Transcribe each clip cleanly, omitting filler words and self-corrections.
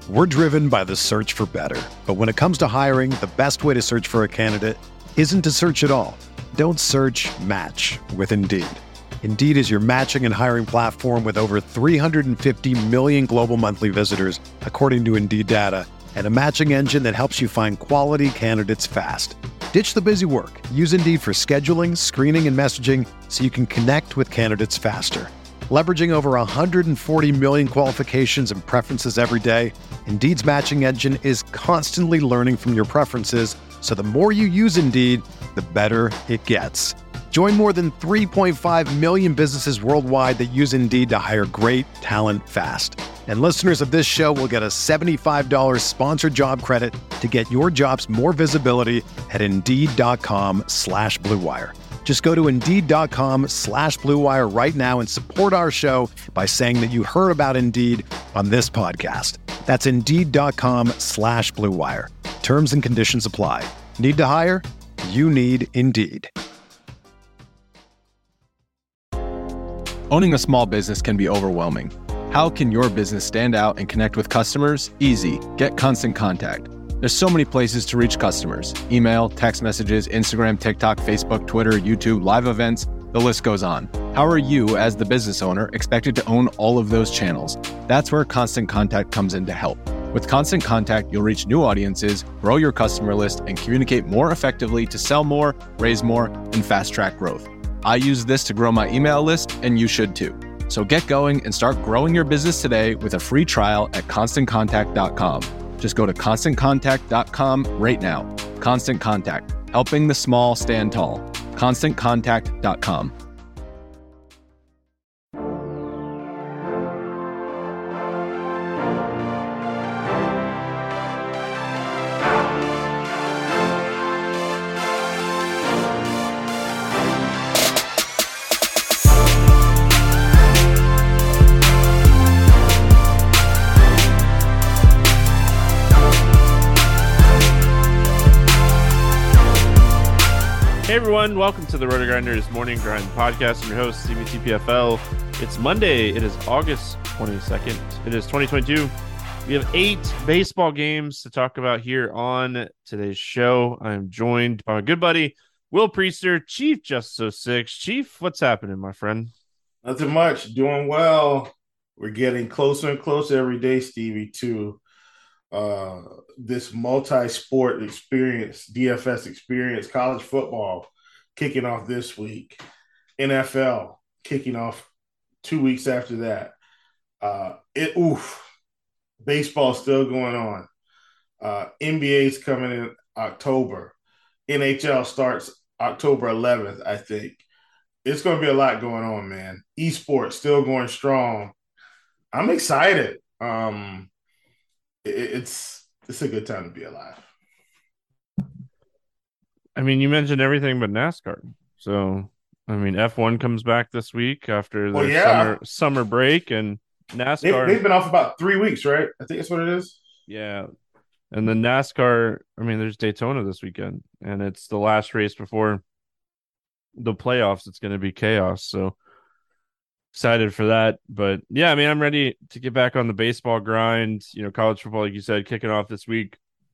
We're driven by the search for better. But when it comes to hiring, the best way to search for a candidate isn't to search at all. Don't search, match with Indeed. Indeed is your matching and hiring platform with over 350 million global monthly visitors, according to Indeed data, and a matching engine that helps you find quality candidates fast. Ditch the busy work. Use Indeed for scheduling, screening, and messaging so you can connect with candidates faster. Leveraging over 140 million qualifications and preferences every day, Indeed's matching engine is constantly learning from your preferences, so the more you use Indeed, the better it gets. Join more than 3.5 million businesses worldwide that use Indeed to hire great talent fast. And listeners of this show will get a $75 sponsored job credit to get your jobs more visibility at Indeed.com/Blue Wire. Just go to Indeed.com/Blue Wire right now and support our show by saying that you heard about Indeed on this podcast. That's Indeed.com/Blue Wire. Terms and conditions apply. Need to hire? You need Indeed. Owning a small business can be overwhelming. How can your business stand out and connect with customers? Easy. Get Constant Contact. There's so many places to reach customers. Email, text messages, Instagram, TikTok, Facebook, Twitter, YouTube, live events, the list goes on. How are you, as the business owner, expected to own all of those channels? That's where Constant Contact comes in to help. With Constant Contact, you'll reach new audiences, grow your customer list, and communicate more effectively to sell more, raise more, and fast-track growth. I use this to grow my email list, and you should too. So get going and start growing your business today with a free trial at ConstantContact.com. Just go to ConstantContact.com right now. Constant Contact, helping the small stand tall. ConstantContact.com. Hey everyone, welcome to the Roto Grinders Morning Grind Podcast. I'm your host, CBTPFL. It's Monday. It is August 22nd. It is 2022. We have 8 baseball games to talk about here on today's show. I'm joined by my good buddy, Will Priester, Chief Justice 06. Chief, what's happening, my friend? Nothing much. Doing well. We're getting closer and closer every day, Stevie, to this multi-sport experience, DFS experience, college football kicking off this week, NFL kicking off 2 weeks after that. Baseball still going on. NBA's coming in October. NHL starts October 11th, I think. It's going to be a lot going on, man. Esports still going strong. I'm excited. It's a good time to be alive. I mean, you mentioned everything but NASCAR. So, I mean, F1 comes back this week after the summer break, and NASCAR. They've been off about 3 weeks, right? I think that's what it is. Yeah. And the NASCAR, I mean, there's Daytona this weekend, and it's the last race before the playoffs. It's going to be chaos. So, excited for that. But yeah, I mean, I'm ready to get back on the baseball grind. You know, college football, like you said, kicking off this week.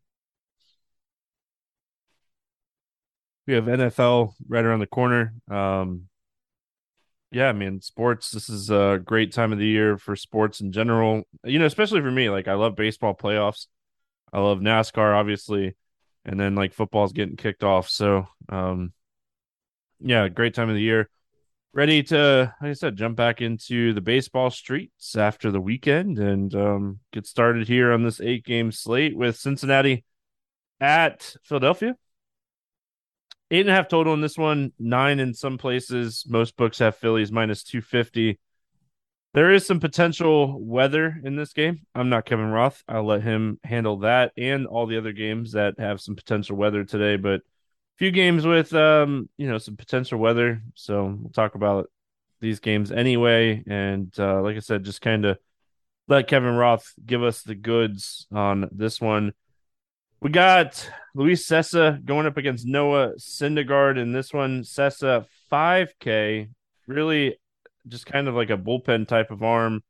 We have NFL right around the corner. Yeah, I mean, sports, this is a great time of the year for sports in general. You know, especially for me, like I love baseball playoffs. I love NASCAR, obviously. And then like football's getting kicked off. So, yeah, great time of the year. Ready to, like I said, jump back into the baseball streets after the weekend and get started here on this 8-game slate with Cincinnati at Philadelphia. 8.5 total in this one, 9 in some places. Most books have Phillies minus 250. There is some potential weather in this game. I'm not Kevin Roth. I'll let him handle that and all the other games that have some potential weather today. But a few games with, some potential weather. So we'll talk about these games anyway. And like I said, just kind of let Kevin Roth give us the goods on this one. We got Luis Cessa going up against Noah Syndergaard in this one. Cessa, 5K, really just kind of like a bullpen type of arm.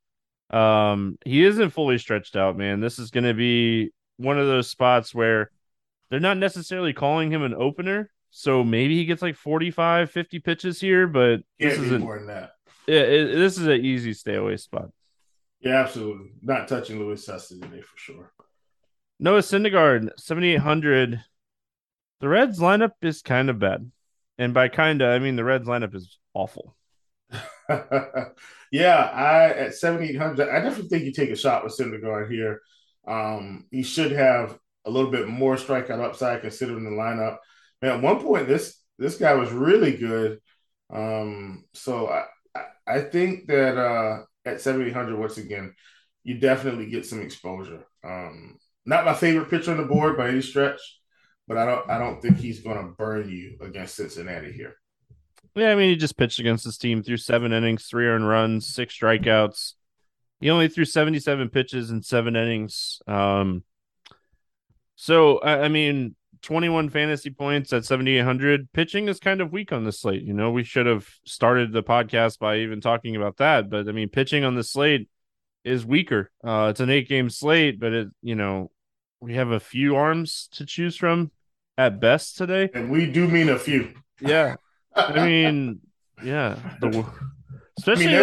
He isn't fully stretched out, man. This is going to be one of those spots where they're not necessarily calling him an opener. So maybe he gets like 45, 50 pitches here, but this Can't be isn't, more than that. this is an easy stay away spot. Yeah, absolutely. Not touching Louis Cessa today for sure. Noah Syndergaard, 7,800. The Reds lineup is kind of bad. And by kind of, I mean the Reds lineup is awful. Yeah, I at 7,800, I definitely think you take a shot with Syndergaard here. He should have a little bit more strikeout upside considering the lineup. Man, at one point, this guy was really good. So I think that at 7,800, once again, you definitely get some exposure. Not my favorite pitcher on the board by any stretch, but I don't think he's going to burn you against Cincinnati here. Yeah, I mean, he just pitched against his team through 7 innings, 3 earned runs, 6 strikeouts. He only threw 77 pitches in 7 innings. So I mean, 21 fantasy points at 7,800. Pitching is kind of weak on the slate. You know, we should have started the podcast by even talking about that. But I mean, pitching on the slate is weaker. It's an 8 game slate, but we have a few arms to choose from at best today. And we do mean a few. Yeah. I mean, yeah. Especially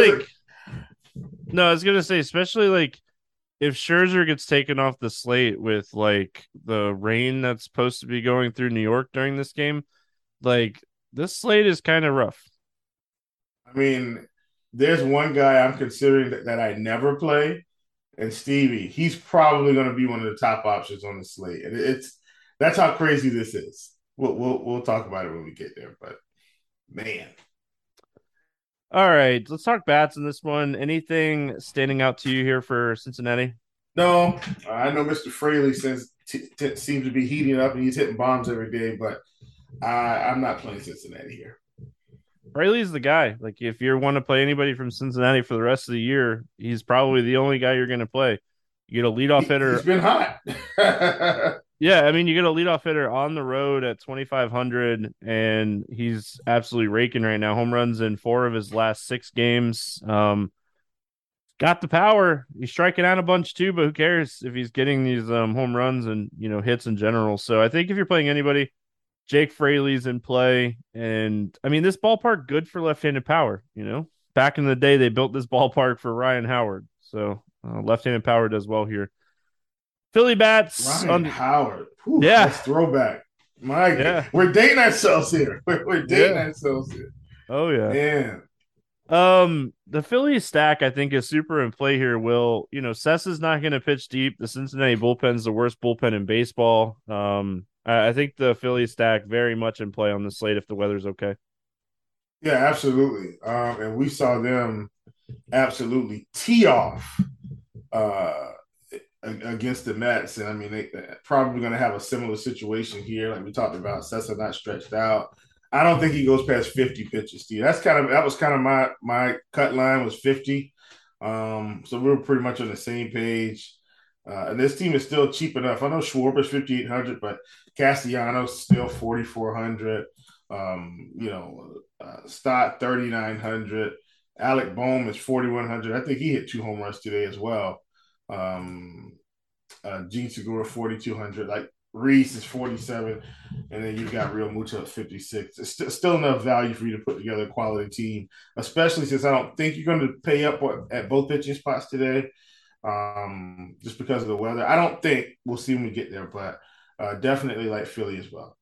no, I was gonna say, especially like if Scherzer gets taken off the slate with like the rain that's supposed to be going through New York during this game, like this slate is kind of rough. I mean, there's one guy I'm considering that I never play, and Stevie. He's probably going to be one of the top options on the slate, and that's how crazy this is. We'll talk about it when we get there, but man. All right, let's talk bats in this one. Anything standing out to you here for Cincinnati? No, I know Mr. Fraley seems to be heating up and he's hitting bombs every day, but I'm not playing Cincinnati here. Fraley's the guy. Like, if you want to play anybody from Cincinnati for the rest of the year, he's probably the only guy you're going to play. You get a leadoff hitter. He's been hot. Yeah, I mean, you get a leadoff hitter on the road at 2,500, and he's absolutely raking right now. Home runs in 4 of his last 6 games. Got the power. He's striking out a bunch too, but who cares if he's getting these home runs and hits in general. So I think if you're playing anybody, Jake Fraley's in play, and I mean this ballpark good for left-handed power. Back in the day they built this ballpark for Ryan Howard, so left-handed power does well here. Philly bats. Ryan Howard. Whew, yeah. That's throwback. My God. We're dating ourselves here. We're dating ourselves here. Oh, yeah. Man. The Philly stack, I think, is super in play here, Will. Sessa's not going to pitch deep. The Cincinnati bullpen's the worst bullpen in baseball. I think the Philly stack very much in play on the slate if the weather's okay. Yeah, absolutely. And we saw them absolutely tee off against the Mets. And I mean, they're probably going to have a similar situation here. Like we talked about, Sessa not stretched out. I don't think he goes past 50 pitches, Steve. That was kind of my cut line was 50. So we were pretty much on the same page. And this team is still cheap enough. I know Schwarber's 5,800, but Castellanos still 4,400. Stott 3,900. Alec Bohm is 4,100. I think he hit 2 home runs today as well. Gene Segura 4,200. Like Reese is 47, and then you've got Real Muto at 56. It's still enough value for you to put together a quality team, especially since I don't think you're going to pay up at both pitching spots today, just because of the weather. I don't think we'll see when we get there, but definitely like Philly as well.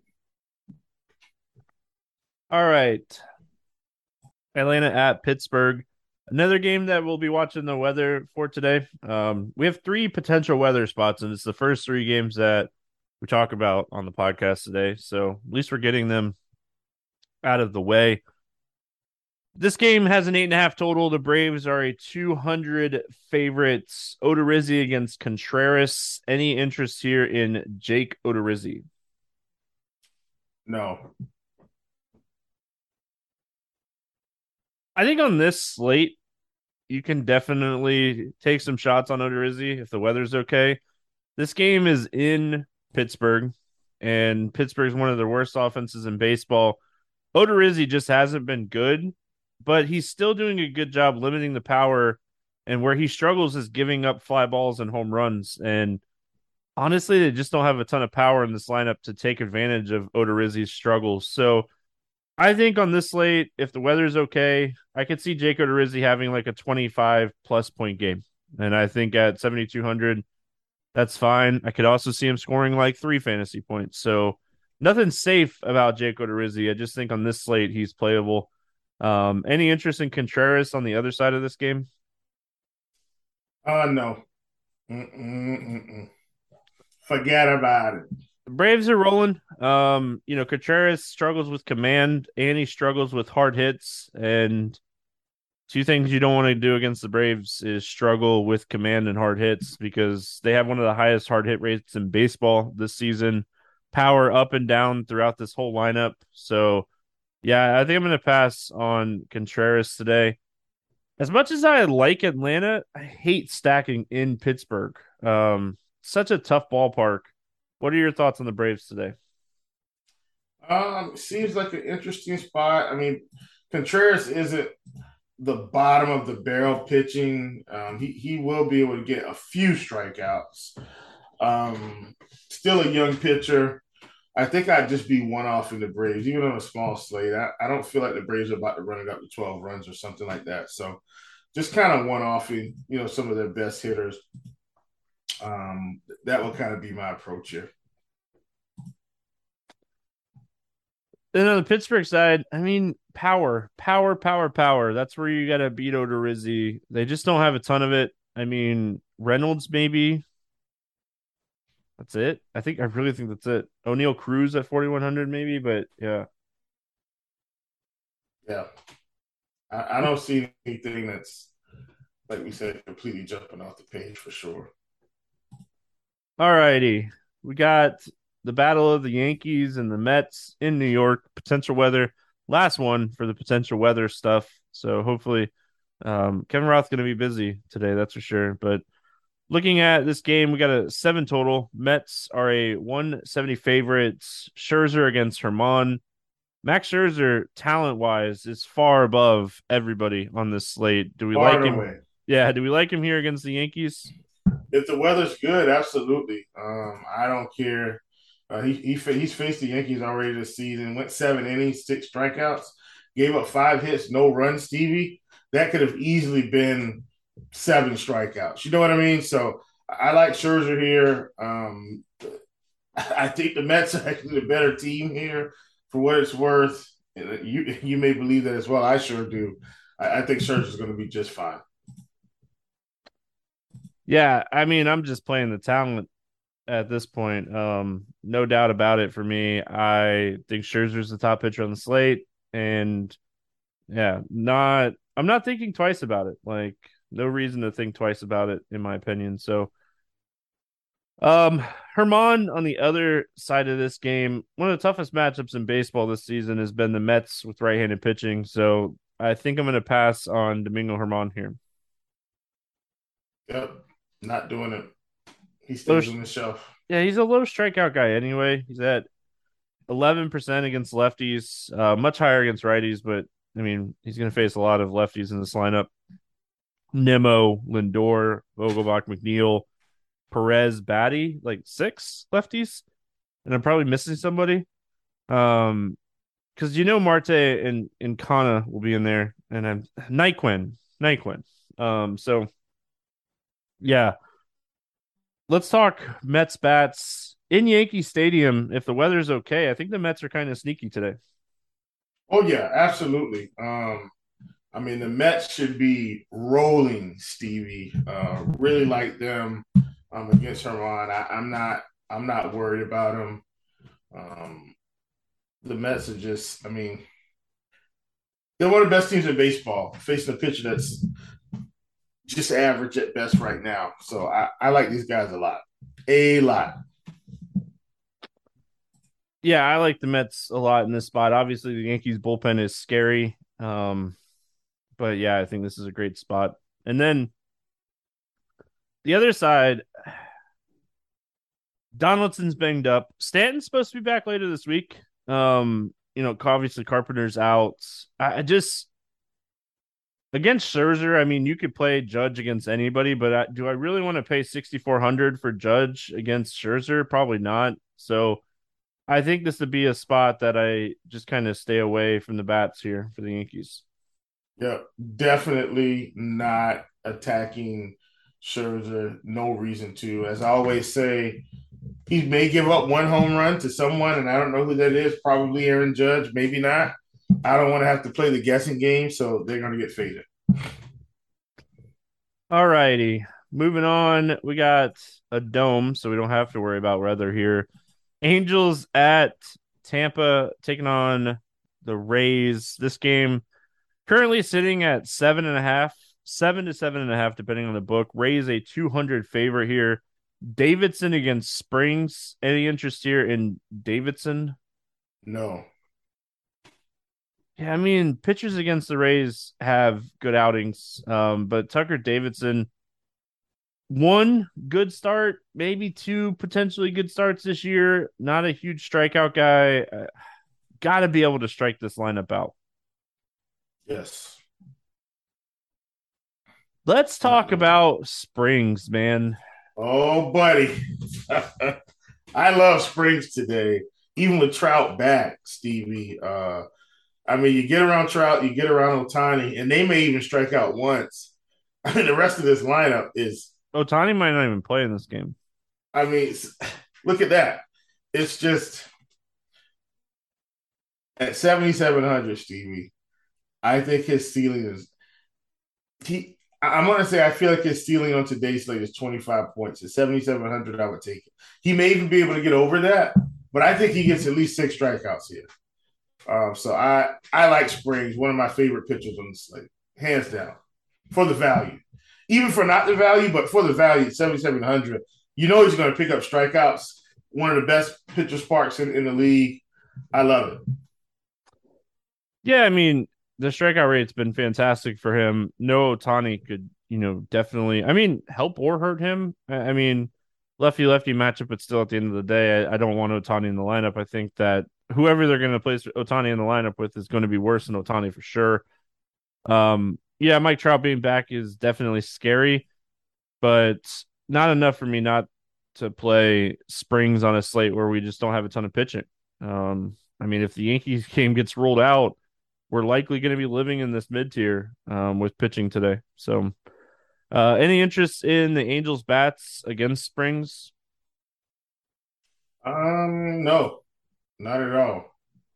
All right. Atlanta at Pittsburgh. Another game that we'll be watching the weather for today. We have 3 potential weather spots, and it's the first 3 games that we talk about on the podcast today. So at least we're getting them out of the way. This game has an 8.5 total. The Braves are a 200 favorites. Odorizzi against Contreras. Any interest here in Jake Odorizzi? No. I think on this slate, you can definitely take some shots on Odorizzi if the weather's okay. This game is in Pittsburgh, and Pittsburgh's one of the worst offenses in baseball. Odorizzi just hasn't been good, but he's still doing a good job limiting the power And where he struggles is giving up fly balls and home runs. And honestly, they just don't have a ton of power in this lineup to take advantage of Odorizzi's struggles. So I think on this slate, if the weather's okay, I could see Jake Odorizzi having like a 25 plus point game. And I think at 7,200, that's fine. I could also see him scoring like 3 fantasy points. So nothing safe about Jake Odorizzi. I just think on this slate, he's playable. Any interest in Contreras on the other side of this game? No. Mm-mm-mm-mm. Forget about it. The Braves are rolling. Contreras struggles with command and he struggles with hard hits. And two things you don't want to do against the Braves is struggle with command and hard hits because they have one of the highest hard hit rates in baseball this season. Power up and down throughout this whole lineup. So, yeah, I think I'm going to pass on Contreras today. As much as I like Atlanta, I hate stacking in Pittsburgh. Such a tough ballpark. What are your thoughts on the Braves today? Seems like an interesting spot. I mean, Contreras isn't the bottom of the barrel pitching. He will be able to get a few strikeouts. Still a young pitcher. I think I'd just be one off in the Braves, even on a small slate. I don't feel like the Braves are about to run it up to 12 runs or something like that. So just kind of one off in, some of their best hitters. That will kind of be my approach here. Then on the Pittsburgh side, I mean, power, power, power, power. That's where you got to beat Odorizzi. They just don't have a ton of it. I mean, Reynolds maybe. That's it. I really think that's it. O'Neill Cruz at 4,100 maybe, but yeah. Yeah. I don't see anything that's, like we said, completely jumping off the page for sure. All righty. We got the battle of the Yankees and the Mets in New York. Potential weather. Last one for the potential weather stuff. So hopefully, Kevin Roth's going to be busy today. That's for sure. But looking at this game, we got a 7 total. Mets are a 170 favorites. Scherzer against Herman. Max Scherzer, talent wise, is far above everybody on this slate. Do we Far like him? away. Yeah. Do we like him here against the Yankees? If the weather's good, absolutely. I don't care. He's faced the Yankees already this season. Went 7 innings, 6 strikeouts, gave up 5 hits, no runs. Stevie, that could have easily been 7 strikeouts. You know what I mean? So I like Scherzer here. I think the Mets are actually the better team here for what it's worth. You may believe that as well. I sure do. I think Scherzer's going to be just fine. Yeah, I mean, I'm just playing the talent at this point. No doubt about it for me. I think Scherzer's the top pitcher on the slate, and yeah, I'm not thinking twice about it. Like, no reason to think twice about it, in my opinion. So, Herman on the other side of this game, one of the toughest matchups in baseball this season has been the Mets with right-handed pitching. So, I think I'm going to pass on Domingo Herman here. Yep, not doing it. He stays on the shelf. Yeah, he's a low strikeout guy anyway. He's at 11% against lefties, much higher against righties, but I mean, he's going to face a lot of lefties in this lineup. Nimmo, Lindor, Vogelbach, McNeil, Perez, Batty, like 6 lefties. And I'm probably missing somebody. Because Marte and Kana will be in there, and I'm Nyquin. So yeah. Let's talk Mets bats in Yankee Stadium. If the weather's okay, I think the Mets are kind of sneaky today. Oh yeah, absolutely. I mean, the Mets should be rolling, Stevie. Really like them against Herman. I'm not worried about them. The Mets are just, I mean, they're one of the best teams in baseball, facing a pitcher that's just average at best right now. So I like these guys a lot. A lot. Yeah, I like the Mets a lot in this spot. Obviously, the Yankees bullpen is scary. But yeah, I think this is a great spot. And then the other side, Donaldson's banged up. Stanton's supposed to be back later this week. Obviously Carpenter's out. against Scherzer, I mean, you could play Judge against anybody, but do I really want to pay 6,400 for Judge against Scherzer? Probably not. So I think this would be a spot that I just kind of stay away from the bats here for the Yankees. Yeah, definitely not attacking Scherzer. No reason to. As I always say, he may give up one home run to someone, and I don't know who that is. Probably Aaron Judge, maybe not. I don't want to have to play the guessing game, so they're going to get faded. All righty. Moving on, we got a dome, so we don't have to worry about weather here. Angels at Tampa taking on the Rays. This game currently sitting at 7.5, 7 to 7.5, depending on the book. Rays a 200 favorite here. Davidson against Springs. Any interest here in Davidson? No. Yeah, I mean, pitchers against the Rays have good outings, but Tucker Davidson, one good start, maybe two potentially good starts this year. Not a huge strikeout guy. Got to be able to strike this lineup out. Yes. Let's talk about Springs, man. Oh, buddy. I love Springs today, even with Trout back, Stevie. I mean, you get around Trout, you get around Ohtani, and they may even strike out once. I mean, the rest of this lineup is. Ohtani might not even play in this game. I mean, look at that. It's just at 7,700, Stevie. I think his ceiling is. I'm going to say I feel like his ceiling on today's slate is 25 points. At 7,700, I would take it. He may even be able to get over that, but I think he gets at least 6 strikeouts here. So I like Springs, one of my favorite pitchers on the slate, hands down, for the value. Even for not the value, but for the value, 7,700. You know he's going to pick up strikeouts. One of the best pitcher sparks in the league. I love it. Yeah, I mean, the strikeout rate's been fantastic for him. No Ohtani could, definitely, I mean, help or hurt him. I mean, lefty-lefty matchup, but still at the end of the day, I don't want Ohtani in the lineup. I think that whoever they're going to place Ohtani in the lineup with is going to be worse than Ohtani for sure. Yeah, Mike Trout being back is definitely scary, but not enough for me not to play Springs on a slate where we just don't have a ton of pitching. I mean, if the Yankees game gets rolled out, we're likely going to be living in this mid tier with pitching today. So, any interest in the Angels bats against Springs? No, not at all.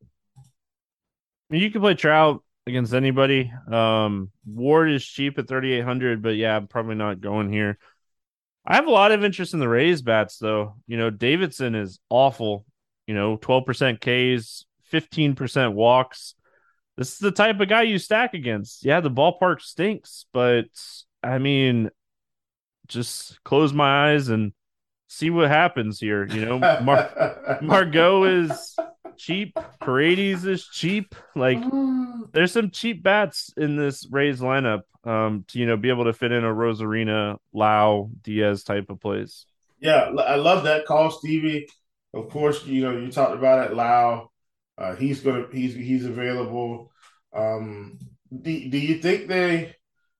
I mean, you can play Trout against anybody. Ward is cheap at 3,800, but yeah, I'm probably not going here. I have a lot of interest in the Rays bats, though. Davidson is awful. 12% Ks, 15% walks. This is the type of guy you stack against. Yeah, the ballpark stinks, but I mean, just close my eyes and see what happens here. Margot is cheap. Paredes is cheap. Like, there's some cheap bats in this Rays lineup to, be able to fit in a Rosarina, Lau, Diaz type of plays. Yeah, I love that call, Stevie. Of course, you talked about it, Lau. He's available. Do you think they?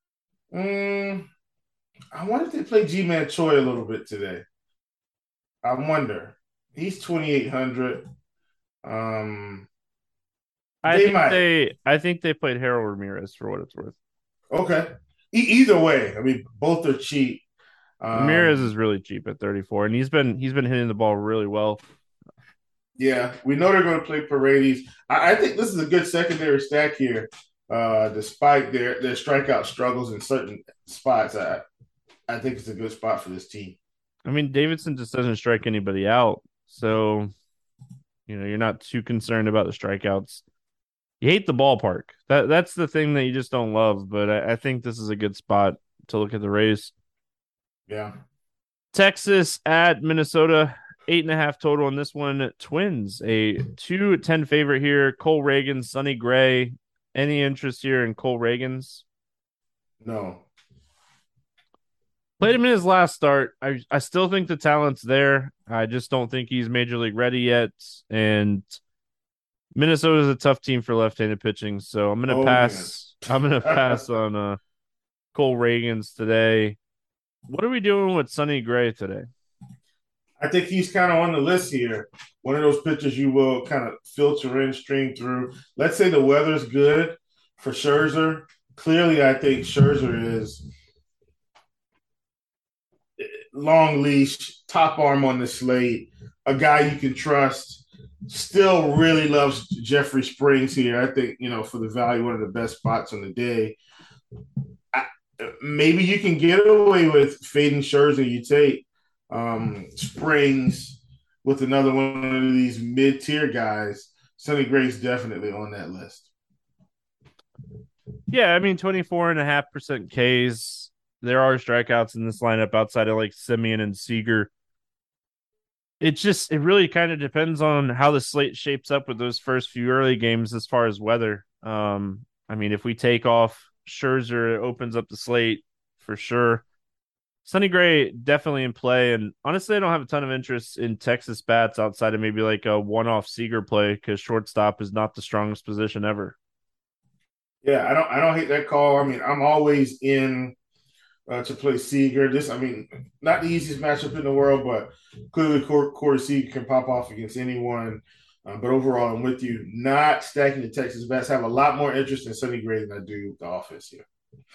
I wonder if they play Ji-Man Choi a little bit today. I wonder. He's 2,800. I think they played Harold Ramirez for what it's worth. Okay. Either way, I mean, both are cheap. Ramirez is really cheap at 34, and he's been hitting the ball really well. Yeah, we know they're going to play Paredes. I think this is a good secondary stack here, despite their strikeout struggles in certain spots. I think it's a good spot for this team. I mean, Davidson just doesn't strike anybody out, so you're not too concerned about the strikeouts. You hate the ballpark. That's the thing that you just don't love, but I think this is a good spot to look at the Rays. Yeah. Texas at Minnesota, 8.5 total in this one. Twins, a 2-10 favorite here. Cole Reagan, Sonny Gray. Any interest here in Cole Reagan's? No. Played him in his last start. I still think the talent's there. I just don't think he's major league ready yet. And Minnesota's a tough team for left-handed pitching, so I'm going to pass I'm gonna pass on Cole Reagans today. What are we doing with Sonny Gray today? I think he's kind of on the list here. One of those pitchers you will kind of filter in, stream through. Let's say the weather's good for Scherzer. Clearly, I think Scherzer is long leash, top arm on the slate, a guy you can trust. Still really loves Jeffrey Springs here. I think, for the value, one of the best spots on the day. Maybe you can get away with fading Scherzer. You take Springs with another one of these mid-tier guys. Sonny Gray's definitely on that list. Yeah, I mean 24.5% Ks. There are strikeouts in this lineup outside of like Semien and Seager. It really kind of depends on how the slate shapes up with those first few early games as far as weather. I mean, if we take off Scherzer, it opens up the slate for sure. Sonny Gray definitely in play, and honestly, I don't have a ton of interest in Texas bats outside of maybe like a one-off Seager play because shortstop is not the strongest position ever. Yeah, I don't hate that call. I mean, I'm always in to play Seager. Not the easiest matchup in the world, but clearly Corey Seager can pop off against anyone. But overall, I'm with you. Not stacking the Texas bats. Have a lot more interest in Sonny Gray than I do the offense here.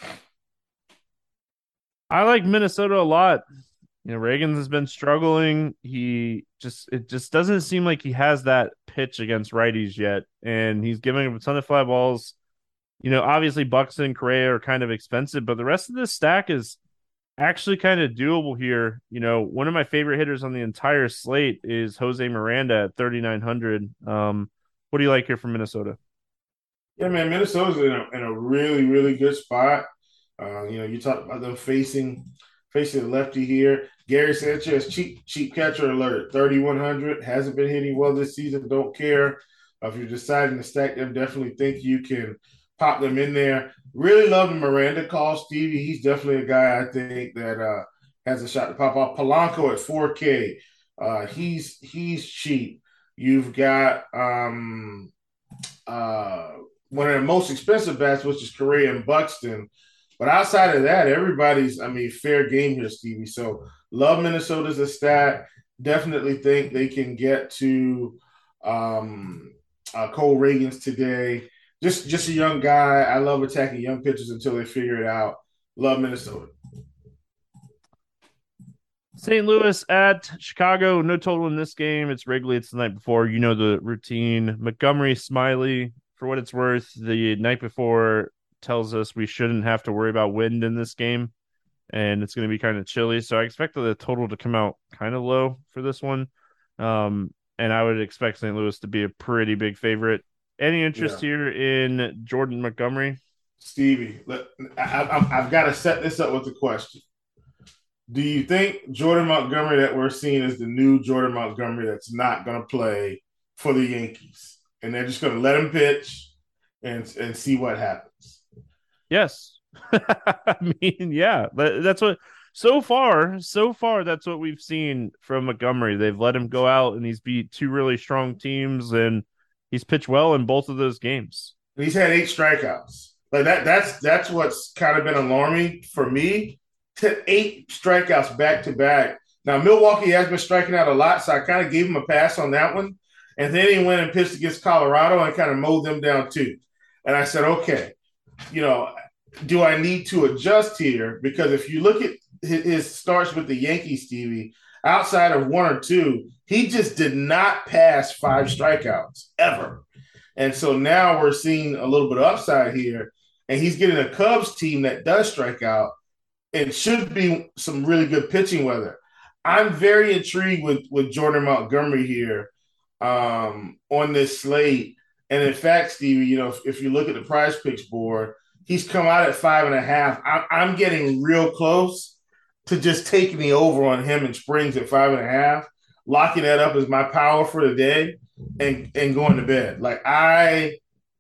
I like Minnesota a lot. Reagans has been struggling. It just doesn't seem like he has that pitch against righties yet, and he's giving up a ton of fly balls. Obviously Buxton and Correa are kind of expensive, but the rest of this stack is actually kind of doable here. One of my favorite hitters on the entire slate is Jose Miranda at 3,900. What do you like here from Minnesota? Yeah, man, Minnesota's in a really, really good spot. You talk about them facing the lefty here. Gary Sanchez, cheap catcher alert, 3,100. Hasn't been hitting well this season. Don't care. If you're deciding to stack them, definitely think you can pop them in there. Really love the Miranda call, Stevie. He's definitely a guy I think that has a shot to pop off. Polanco at 4K. He's cheap. You've got one of the most expensive bats, which is Correa and Buxton. But outside of that, everybody's, fair game here, Stevie. So love Minnesota as a stat. Definitely think they can get to Cole Reagans today. Just a young guy. I love attacking young pitchers until they figure it out. Love Minnesota. St. Louis at Chicago. No total in this game. It's Wrigley. It's the night before. You know the routine. Montgomery, Smiley. For what it's worth, the night before tells us we shouldn't have to worry about wind in this game, and it's going to be kind of chilly. So I expect the total to come out kind of low for this one. And I would expect St. Louis to be a pretty big favorite. Any interest here in Jordan Montgomery? Stevie, I've got to set this up with a question. Do you think Jordan Montgomery that we're seeing is the new Jordan Montgomery that's not going to play for the Yankees? And they're just going to let him pitch and see what happens? Yes. I mean, yeah. That's what so far, that's what we've seen from Montgomery. They've let him go out and he's beat two really strong teams and he's pitched well in both of those games. He's had 8 strikeouts. Like that's what's kind of been alarming for me. 8 strikeouts back to back. Now Milwaukee has been striking out a lot, so I kind of gave him a pass on that one. And then he went and pitched against Colorado and kind of mowed them down too. And I said, okay, do I need to adjust here? Because if you look at his starts with the Yankees, Stevie, outside of 1 or 2, he just did not pass 5 strikeouts ever. And so now we're seeing a little bit of upside here. And he's getting a Cubs team that does strike out and should be some really good pitching weather. I'm very intrigued with Jordan Montgomery here on this slate. And in fact, Stevie, if you look at the Prize Picks board, he's come out at 5.5. I'm getting real close to just taking the over on him and Springs at 5.5, locking that up as my power for the day and going to bed. Like I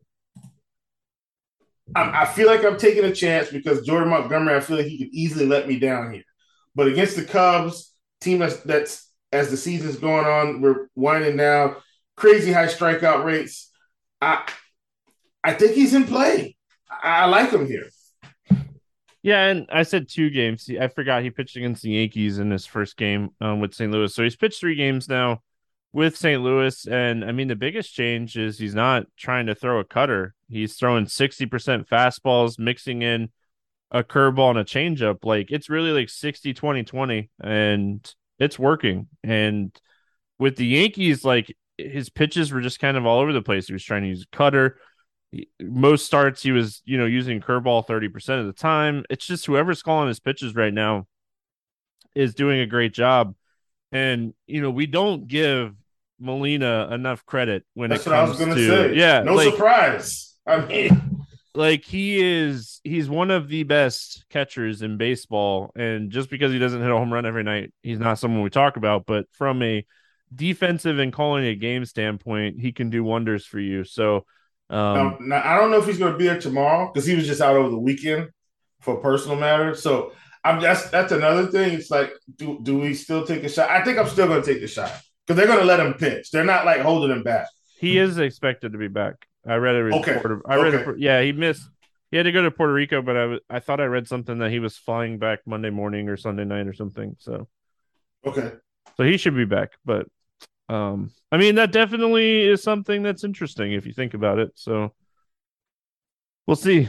feel like I'm taking a chance because Jordan Montgomery, I feel like he could easily let me down here. But against the Cubs, team that's as the season's going on, we're winding down, crazy high strikeout rates. I think he's in play. I like him here. Yeah, and I said 2 games. I forgot he pitched against the Yankees in his first game with St. Louis. So he's pitched 3 games now with St. Louis. And I mean, the biggest change is he's not trying to throw a cutter. He's throwing 60% fastballs, mixing in a curveball and a changeup. Like it's really like 60-20-20, and it's working. And with the Yankees, like his pitches were just kind of all over the place. He was trying to use a cutter. Most starts he was, using curveball 30% of the time. It's just whoever's calling his pitches right now is doing a great job. And, we don't give Molina enough credit when That's it what I was comes gonna to, say. yeah, No surprise. I mean, like he's one of the best catchers in baseball. And just because he doesn't hit a home run every night, he's not someone we talk about. But from a defensive and calling a game standpoint, he can do wonders for you. So, now, I don't know if he's going to be there tomorrow because he was just out over the weekend for personal matters. So that's another thing. It's like, do we still take a shot? I think I'm still going to take the shot because they're going to let him pitch. They're not like holding him back. He is expected to be back. I read a report. Okay. I read okay. Yeah, he missed. He had to go to Puerto Rico, but I thought I read something that he was flying back Monday morning or Sunday night or something. So okay, so he should be back. But I mean, that definitely is something that's interesting if you think about it. So we'll see.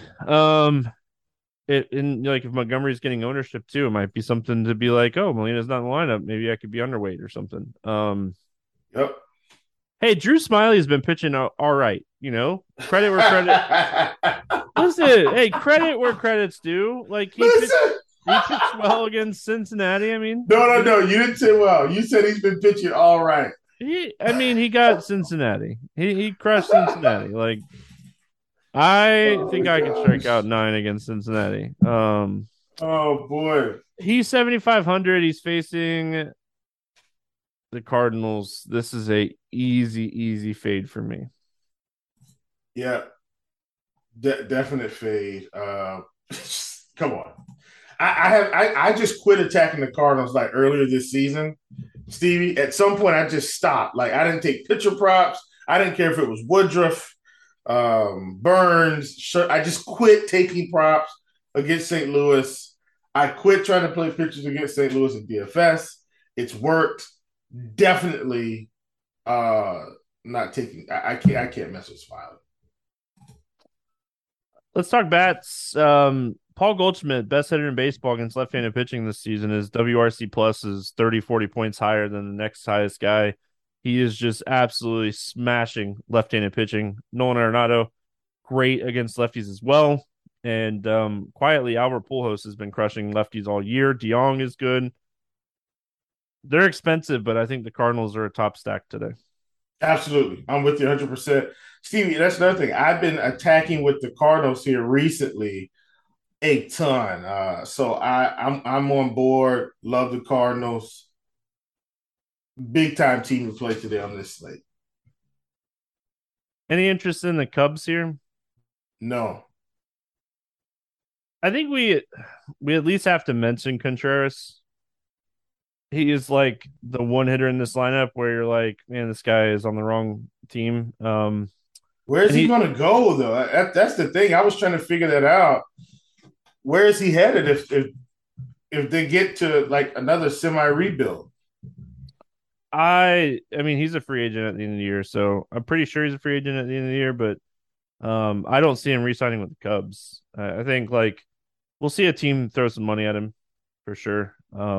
Like if Montgomery's getting ownership too, it might be something to be like, oh, Molina's not in the lineup. Maybe I could be underweight or something. Yep. Hey, Drew Smiley's been pitching all right. Credit where credit. Listen, hey, credit where credit's due. Like he pitched well against Cincinnati. I mean, no. You didn't say well. You said he's been pitching all right. He got Cincinnati. He crushed Cincinnati. Like I think I could strike out 9 against Cincinnati. Oh boy, he's 7,500. He's facing the Cardinals. This is a easy fade for me. Yeah, definite fade. Come on. I just quit attacking the Cardinals like earlier this season, Stevie. At some point, I just stopped. Like I didn't take pitcher props. I didn't care if it was Woodruff, Burns. I just quit taking props against St. Louis. I quit trying to play pitchers against St. Louis at DFS. It's worked. Definitely not taking. I can't mess with Smiley. Let's talk bats. Paul Goldschmidt, best hitter in baseball against left-handed pitching this season. His WRC plus is 30-40 points higher than the next highest guy. He is just absolutely smashing left-handed pitching. Nolan Arenado, great against lefties as well. And quietly, Albert Pujols has been crushing lefties all year. DeYoung is good. They're expensive, but I think the Cardinals are a top stack today. Absolutely. I'm with you 100%. Stevie, that's another thing. I've been attacking with the Cardinals here recently a ton. So I'm on board. Love the Cardinals. Big time team to play today on this slate. Any interest in the Cubs here? No. I think we at least have to mention Contreras. He is like the one hitter in this lineup where you're like, man, this guy is on the wrong team. Where is he going to go though? That's the thing. I was trying to figure that out. Where is he headed if they get to like another semi rebuild? I mean, he's a free agent at the end of the year, so I'm pretty sure he's a free agent at the end of the year. But I don't see him re-signing with the Cubs. I think like we'll see a team throw some money at him for sure.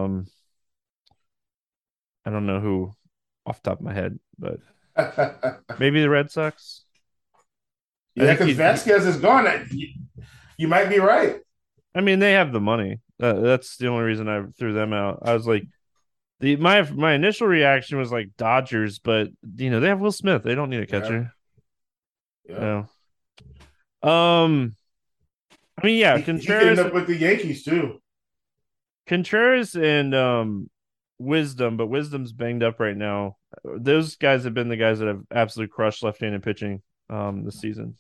I don't know who off the top of my head, but maybe the Red Sox. Yeah, because Vasquez is gone. You might be right. I mean, they have the money. That's the only reason I threw them out. I was like, my initial reaction was like Dodgers, but they have Will Smith. They don't need a catcher. Yeah. I mean, yeah, Contreras he ended up with the Yankees too. Contreras and Wisdom, but Wisdom's banged up right now. Those guys have been the guys that have absolutely crushed left-handed pitching this season.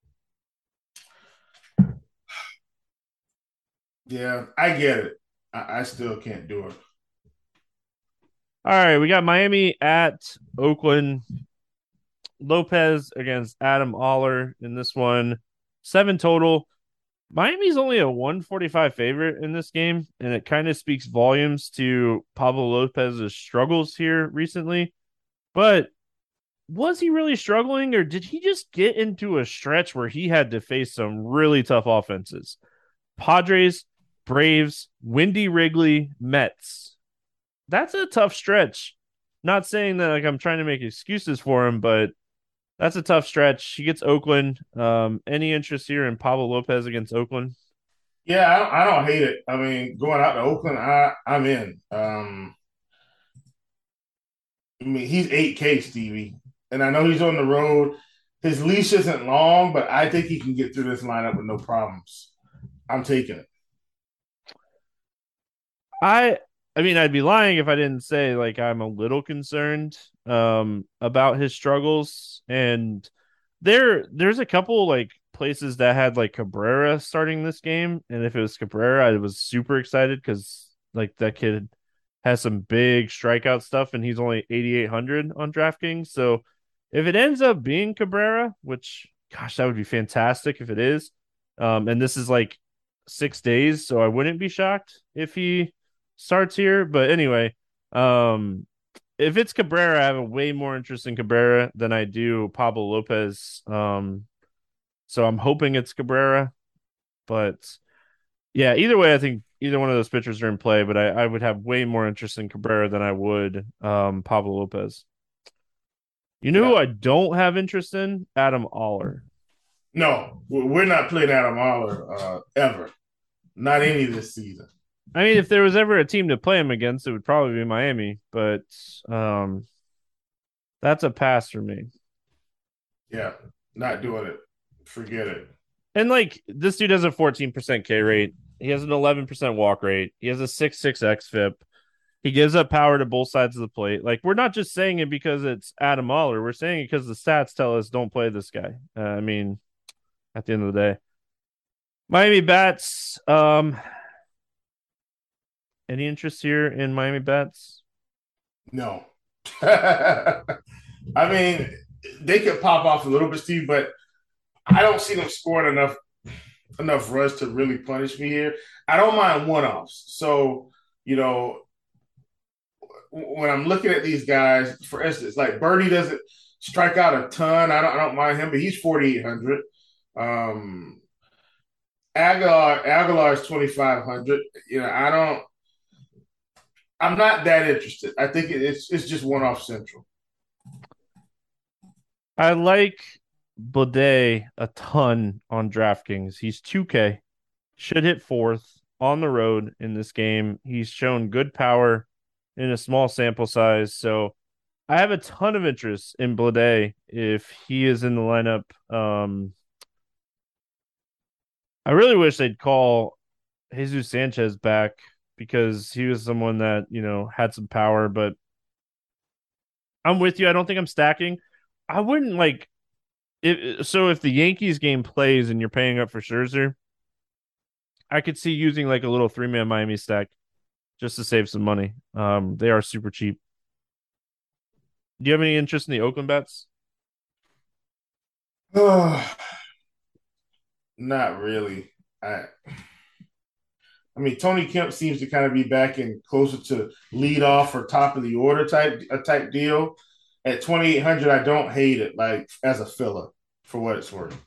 Yeah, I get it. I still can't do it. All right, we got Miami at Oakland. Lopez against Adam Oller in this one. 7 total. Miami's only a 145 favorite in this game, and it kind of speaks volumes to Pablo Lopez's struggles here recently. But was he really struggling, or did he just get into a stretch where he had to face some really tough offenses? Padres, Braves, Windy Wrigley, Mets. That's a tough stretch. Not saying that like I'm trying to make excuses for him, but that's a tough stretch. He gets Oakland. Any interest here in Pablo Lopez against Oakland? Yeah, I don't hate it. I mean, going out to Oakland, I'm in. I mean, he's 8K, Stevie, and I know he's on the road. His leash isn't long, but I think he can get through this lineup with no problems. I'm taking it. I I mean, I'd be lying if I didn't say like I'm a little concerned about his struggles. And there's a couple like places that had like Cabrera starting this game, and if it was Cabrera, I was super excited because like that kid has some big strikeout stuff, and he's only 8,800 on DraftKings. So if it ends up being Cabrera, which gosh, that would be fantastic if it is. And this is like 6 days, so I wouldn't be shocked if he starts here. But anyway, um, if it's Cabrera, I have a way more interest in Cabrera than I do Pablo Lopez. So I'm hoping it's Cabrera. But yeah, either way, I think either one of those pitchers are in play. But I would have way more interest in Cabrera than I would Pablo Lopez. You know Yeah. who I don't have interest in? Adam Oller. No, we're not playing Adam Oller ever. Not any this season. I mean, if there was ever a team to play him against, it would probably be Miami. But that's a pass for me. Yeah, not doing it. Forget it. And like this dude has a 14% K rate. He has an 11% walk rate. He has a 6.6 xFIP. He gives up power to both sides of the plate. Like we're not just saying it because it's Adam Oller. We're saying it because the stats tell us don't play this guy. I mean, at the end of the day, Miami bats. Any interest here in Miami bats? No. I mean, they could pop off a little bit, Steve, but I don't see them scoring enough runs to really punish me here. I don't mind one offs. So, you know, when I'm looking at these guys, for instance, like Birdie doesn't strike out a ton. I don't mind him, but he's 4,800. Um, Aguilar is 2,500. You know, I'm not that interested. I think it's just one off Central. I like Bode a ton on DraftKings. He's 2K, should hit fourth on the road in this game. He's shown good power in a small sample size. So I have a ton of interest in Bode if he is in the lineup. I really wish they'd call Jesus Sanchez back because he was someone that, had some power, but I'm with you. I don't think I'm stacking. I wouldn't like if the Yankees game plays and you're paying up for Scherzer, I could see using like a little 3-man Miami stack just to save some money. They are super cheap. Do you have any interest in the Oakland bets? Not really. I mean, Tony Kemp seems to kind of be back in closer to lead off or top of the order type deal. At 2,800, I don't hate it, like as a filler for what it's worth.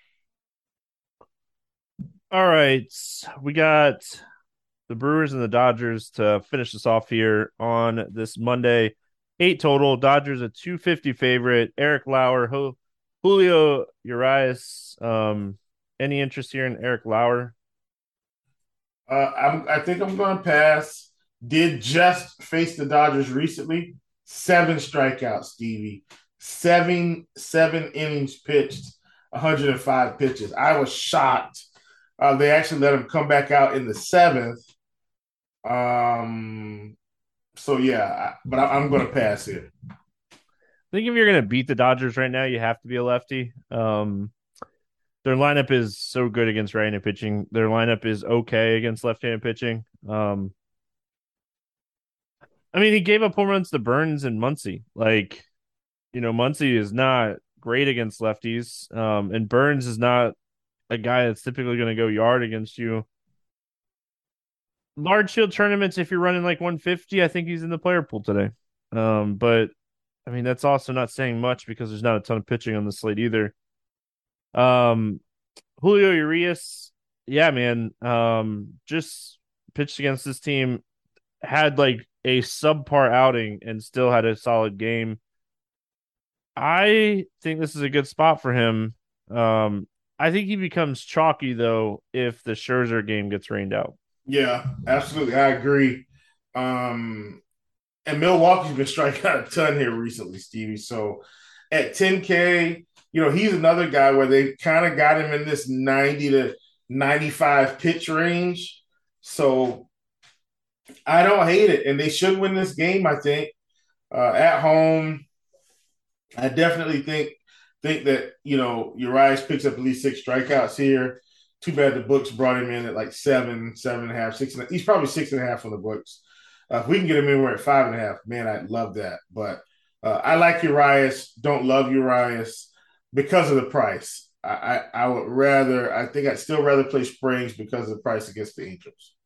All right. We got the Brewers and the Dodgers to finish this off here on this Monday. 8 total. Dodgers a 250 favorite. Eric Lauer, Julio Urias. Any interest here in Eric Lauer? I think I'm going to pass. Did just face the Dodgers recently. 7 strikeouts, Stevie. Seven innings pitched, 105 pitches. I was shocked. They actually let him come back out in the 7th. So yeah, but I'm going to pass here. I think if you're going to beat the Dodgers right now, you have to be a lefty. Their lineup is so good against right-handed pitching. Their lineup is okay against left-handed pitching. I mean, he gave up home runs to Burns and Muncy. Like, Muncy is not great against lefties, and Burns is not a guy that's typically going to go yard against you. Large field tournaments, if you're running like 150, I think he's in the player pool today. But I mean, that's also not saying much because there's not a ton of pitching on the slate either. Um, Julio Urias, yeah, man. Just pitched against this team, had like a subpar outing and still had a solid game. I think this is a good spot for him. I think he becomes chalky though if the Scherzer game gets rained out. Yeah, absolutely. I agree. And Milwaukee's been striking out a ton here recently, Stevie. So at 10K, he's another guy where they kind of got him in this 90 to 95 pitch range. So I don't hate it. And they should win this game, I think. At home, I definitely think that, Urias picks up at least 6 strikeouts here. Too bad the books brought him in at like 7.5, 6.5. He's probably 6.5 on the books. If we can get him anywhere at 5.5, man, I'd love that. But I like Urias. Don't love Urias because of the price. I would rather. I think I'd still rather play Springs because of the price against the Angels.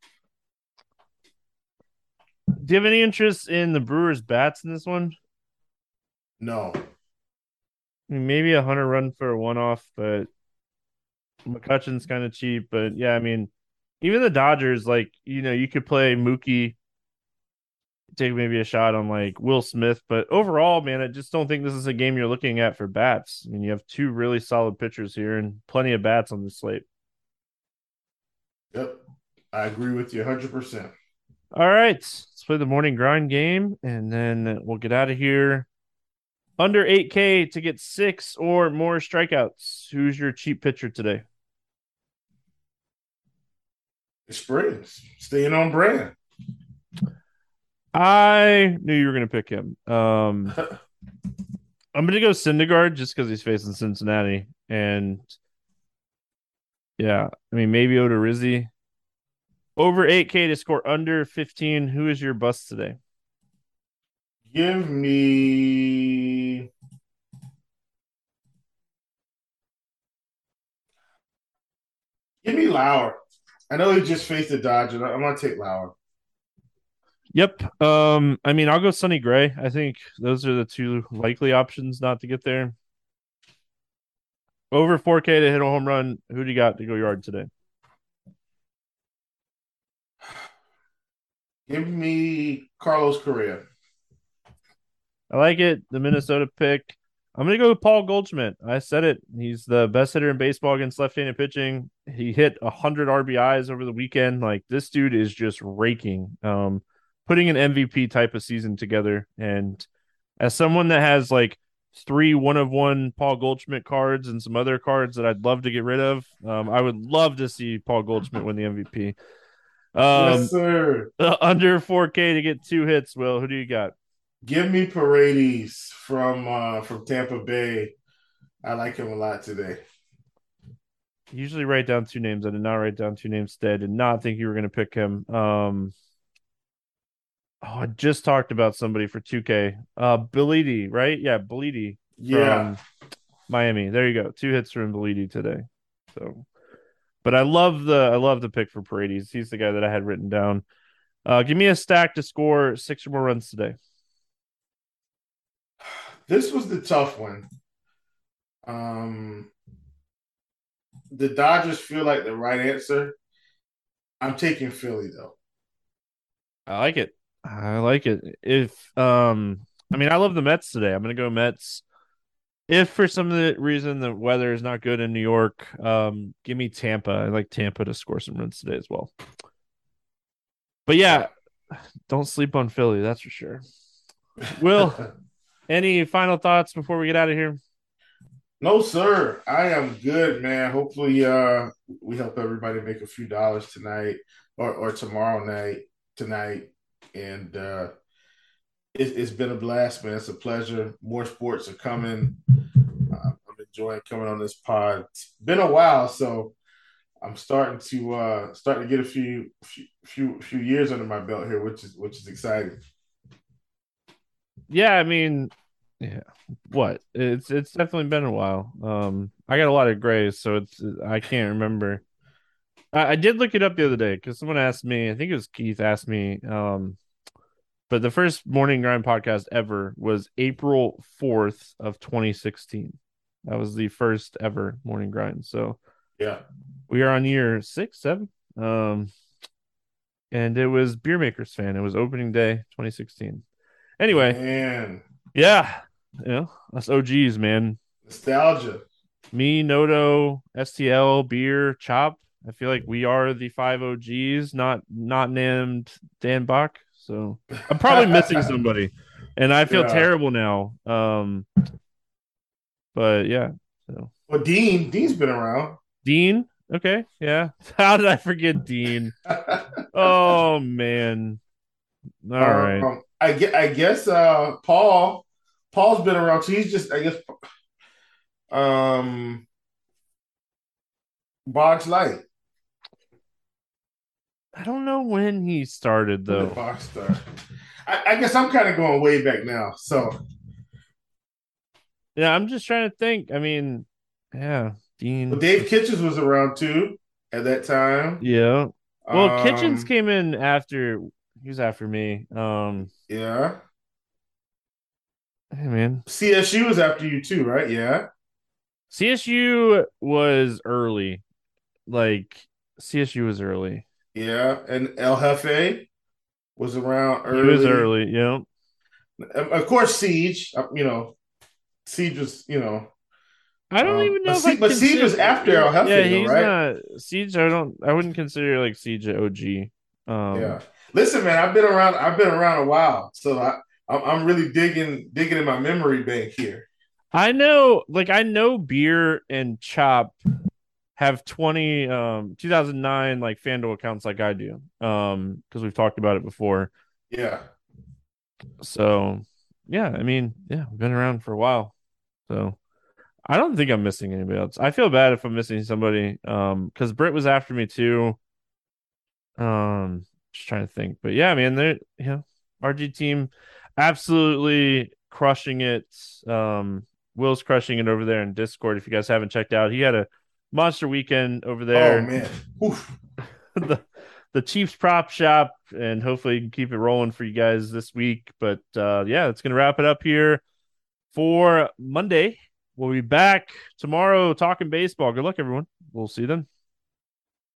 Do you have any interest in the Brewers bats in this one? No. I mean, maybe a Hunter run for a one-off, but McCutcheon's kind of cheap. But yeah, I mean, even the Dodgers, like, you could play Mookie, take maybe a shot on like Will Smith. But overall, man, I just don't think this is a game you're looking at for bats. I mean, you have two really solid pitchers here and plenty of bats on the slate. Yep. I agree with you 100%. All right, let's play the morning grind game, and then we'll get out of here. Under 8K to get 6 or more strikeouts. Who's your cheap pitcher today? Springs, staying on brand. I knew you were going to pick him. I'm going to go Syndergaard just because he's facing Cincinnati. And yeah, I mean, maybe Odorizzi. Over 8K to score under 15. Who is your bust today? Give me Lauer. I know he just faced the Dodgers. I'm gonna take Lauer. Yep. I mean, I'll go Sonny Gray. I think those are the two likely options not to get there. Over 4K to hit a home run. Who do you got to go yard today? Give me Carlos Correa. I like it. The Minnesota pick. I'm going to go with Paul Goldschmidt. I said it. He's the best hitter in baseball against left-handed pitching. He hit 100 RBIs over the weekend. Like, this dude is just raking, putting an MVP type of season together. And as someone that has like 3 one-of-one Paul Goldschmidt cards and some other cards that I'd love to get rid of, I would love to see Paul Goldschmidt win the MVP. Yes, sir. Under 4K to get 2 hits, Will. Who do you got? Give me Paredes from Tampa Bay. I like him a lot today. Usually write down 2 names. I did not write down 2 names today. I did not think you were going to pick him. I just talked about somebody for 2K. Belidi, right? Yeah, Belidi. Yeah. Miami. There you go. 2 hits from Belidi today. So, but I love the pick for Paredes. He's the guy that I had written down. Give me a stack to score 6 or more runs today. This was the tough one. The Dodgers feel like the right answer. I'm taking Philly though. I like it. I mean, I love the Mets today. I'm going to go Mets. If for some reason the weather is not good in New York, give me Tampa. I like Tampa to score some runs today as well. But yeah, don't sleep on Philly. That's for sure. Will, any final thoughts before we get out of here? No, sir. I am good, man. Hopefully, we help everybody make a few dollars tonight or tomorrow night, tonight. And it's been a blast, man. It's a pleasure. More sports are coming. I'm enjoying coming on this pod. It's been a while, so I'm starting to get a few years under my belt here, which is exciting. Yeah, I mean, Yeah. What? It's definitely been a while. I got a lot of grays, so I can't remember. I did look it up the other day because someone asked me, I think it was Keith asked me, but the first Morning Grind podcast ever was April 4th of 2016. That was the first ever Morning Grind. So Yeah. we are on year 6, 7. And it was Beer Makers Fan. It was opening day 2016. Anyway, Man. yeah. Us OGs, man. Nostalgia. Me, Noto, STL, Beer, Chop. I feel like we are the 5 OGs, not named Dan Bach. So I'm probably missing somebody, and I feel Yeah. terrible now. But yeah. So Well, Dean's been around. Dean, okay, yeah. How did I forget Dean? Oh man. All right. I guess Paul's been around too. He's just I guess um Box Light. I don't know when he started When did though. Box start? I guess I'm kind of going way back now. So Yeah, I'm just trying to think. I mean, yeah, well, Dean. Dave Kitchens was around too at that time. Yeah. Well, Kitchens Um came in after he was after me. yeah. Hey man. CSU was after you too, right? Yeah. CSU was early. Like CSU was early. Yeah. And El Jefe was around He was early. early, yeah. Of course, Siege, Siege was, I don't even but know if I Siege consider was after El yeah, Jefe though, he's right? not Siege. I wouldn't consider like Siege a OG. Yeah. Listen, man, I've been around. I've been around a while, so I'm really digging in my memory bank here. I know Beer and Chop have 2009 like FanDuel accounts like I do. Because we've talked about it before. Yeah. So yeah, I mean, yeah, we've been around for a while. So I don't think I'm missing anybody else. I feel bad if I'm missing somebody. Because Britt was after me too. Just trying to think. But yeah, man, RG team absolutely crushing it. Will's crushing it over there in Discord. If you guys haven't checked out, he had a monster weekend over Oh there. man. Oof. the the Chiefs prop shop, and hopefully you can keep it rolling for you guys this week. But yeah, it's gonna wrap it up here for Monday. We'll be back tomorrow talking baseball. Good luck, everyone. We'll see you then.